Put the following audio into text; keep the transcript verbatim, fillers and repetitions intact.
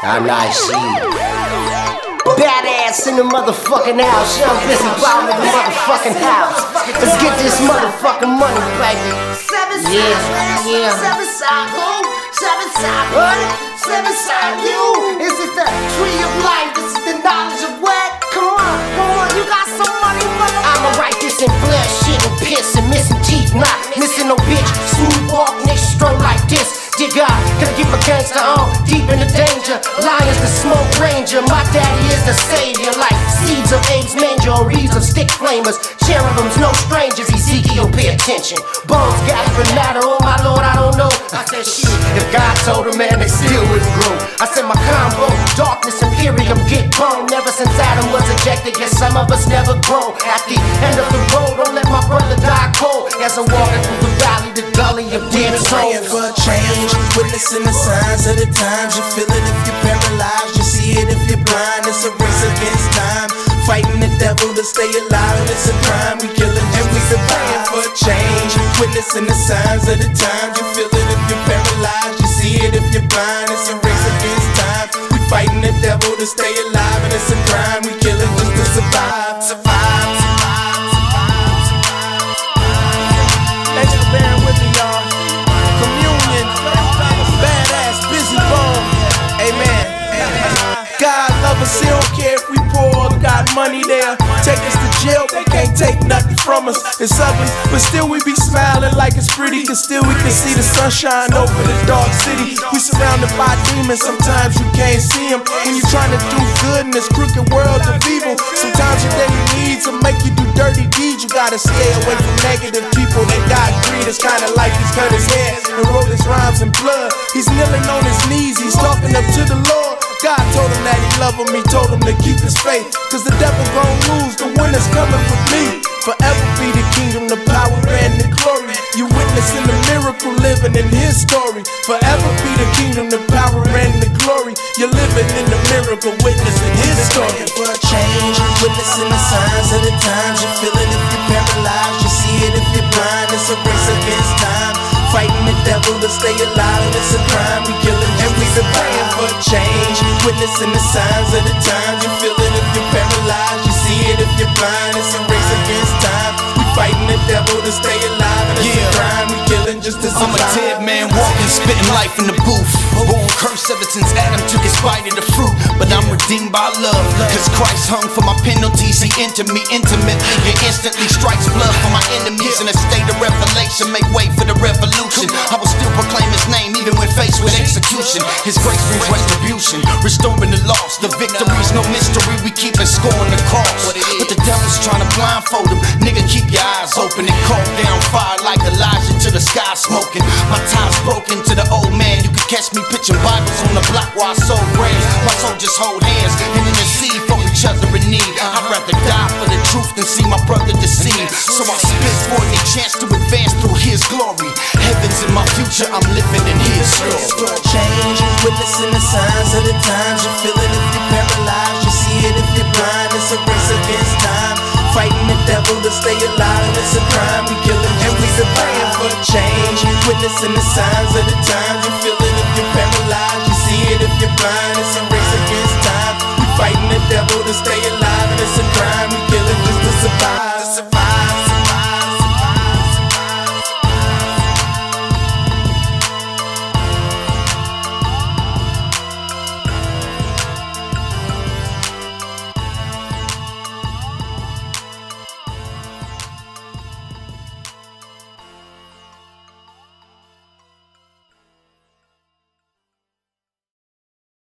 I'm nice, badass in the motherfucking house. Young busy ball in the motherfucking house. Let's get this motherfucking money, baby. Yeah, yeah. Seven side home, seven side money, seven side you. This is the tree of life. This is the knowledge of what? Come on, come on, you got some money, mother. I'ma write this in blood, shit and piss and missing teeth, not missing no bitch. Smooth walk, nigga stroll like this. Dig out, gotta keep a gangster on, deep in the danger. Lions the smoke ranger, my daddy is the savior. Like seeds of AIDS manger or reeds of stick flamers. Cherubim's no strangers, Ezekiel pay attention. Bones got Renata, oh my lord, I don't know. I said shit, if God told a man they still wouldn't grow. I said my combo, darkness, imperium, get bone. Never since Adam was ejected, guess some of us never grow. At the end of the road, don't let my brother die cold. As I'm walking through the valley, the gully of dead souls. For a change, witnessing the signs of the times. You feel it if you're paralyzed, you see it if you're blind. It's a race against time, fighting the devil to stay alive. And it's a crime, we kill it and we survive. For a change, witnessing the signs of the times. You feel it if you're paralyzed, you see it if you're blind. It's a race against time, we fighting the devil to stay alive. And it's a crime, we kill it just to survive. Survive, survive, survive, survive. Thanks for bearing with me, y'all. Communion, badass, busy bone. Amen. God love us, he don't care if we poor or got money there. Take us to jail, they can't take nothing from us. It's ugly, but still we be smiling like it's pretty. Cause still we can see the sunshine over the dark city. We surrounded by demons, sometimes you can't see them. When you're trying to do good in this crooked world of evil, sometimes your daily needs will make you do dirty deeds. You gotta stay away from negative people that got greed. It's kinda like he's cut his hair and wrote his rhymes in blood. He's kneeling on his knees, he's talking up to the Lord. God told him that he loved him, he told him to keep his faith. Cause the devil gon' lose, the winner's coming with me. Forever be the kingdom, the power and the glory. You witnessing the miracle, living in his story. Forever be the kingdom, the power and the glory. You're living in the miracle, witnessing his story. For a change, witnessing the signs of the times. You feel it if you're paralyzed, you see it if you're blind. It's a race against time, fighting the devil to stay alive. And it's a crime, we kill it and we been praying for a change. Witnessing the signs of the times. You feel it if you're paralyzed, you see it if you're blind. It's a race against time, we fighting the devil to stay alive. And it's yeah. a crime, we killing just to survive. I'm a dead man walking, spitting life in the booth. Born cursed ever since Adam took his bite of the fruit. But I'm redeemed by love, cause Christ hung for my penalties. He entered me intimately, he instantly strikes blood for my enemies. In a state of revelation, make way for the revolution. I will still proclaim his name even when faced with execution. His grace brings retribution, restoring the lost. The victory's no mystery, we keep it scoring the cross. But the devil's trying to blindfold him. Nigga, keep your eyes open and call down fire like Elijah to the sky smoking. My time's broken to the old man. You can catch me pitching Bibles on the block while I sold brands. My soldiers hold hands and intercede for each other in need. I'd rather die for the truth than see my brother deceived. So I spit for a chance to advance through his glory. Heaven's in my future, I'm living in his story. Change, witnessing the signs of the times. You feel it if you're paralyzed, you see it if you're blind. It's a race against time, fighting the devil to stay alive. And it's a crime, we kill it and we been praying for change. Witnessing the signs of the times. You